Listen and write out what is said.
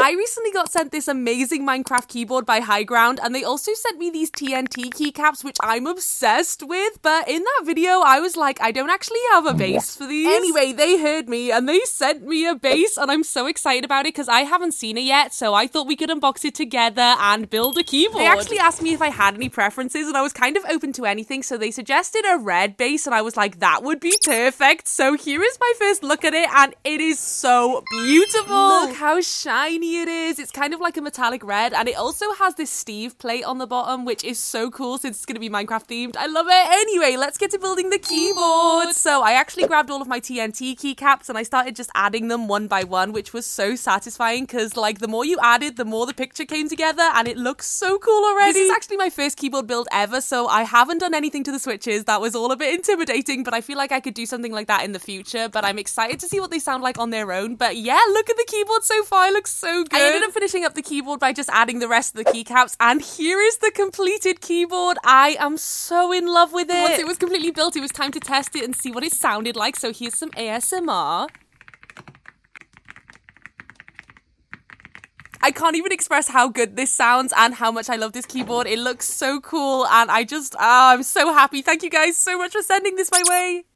I recently got sent this amazing Minecraft keyboard by High Ground, and they also sent me these TNT keycaps, which I'm obsessed with, but in that video, I was like, I don't actually have a base for these. Anyway, they heard me, and they sent me a base, and I'm so excited about it, because I haven't seen it yet, so I thought we could unbox it together and build a keyboard. They actually asked me if I had any preferences, and I was kind of open to anything, so they suggested a red base, and I was like, that would be perfect. So here is my first look at it, and it is so beautiful. Look how shiny it is. It's kind of like a metallic red, and it also has this Steve plate on the bottom, which is so cool since it's going to be Minecraft themed. I love it. Anyway, let's get to building the keyboard. So I actually grabbed all of my TNT keycaps, and I started just adding them one by one, which was so satisfying, because like the more you added, the more the picture came together, and it looks so cool already. This is actually my first keyboard build ever, so I haven't done anything to the switches. That was all a bit intimidating, but I feel like I could do something like that in the future, but I'm excited to see what they sound like on their own. But yeah, look at the keyboard so far. It looks so good. I ended up finishing up the keyboard by just adding the rest of the keycaps, and here is the completed keyboard. I am so in love with it. Once it was completely built, it was time to test it and see what it sounded like, so here's some ASMR. I can't even express how good this sounds and how much I love this keyboard. It looks so cool, and I'm so happy. Thank you guys so much for sending this my way.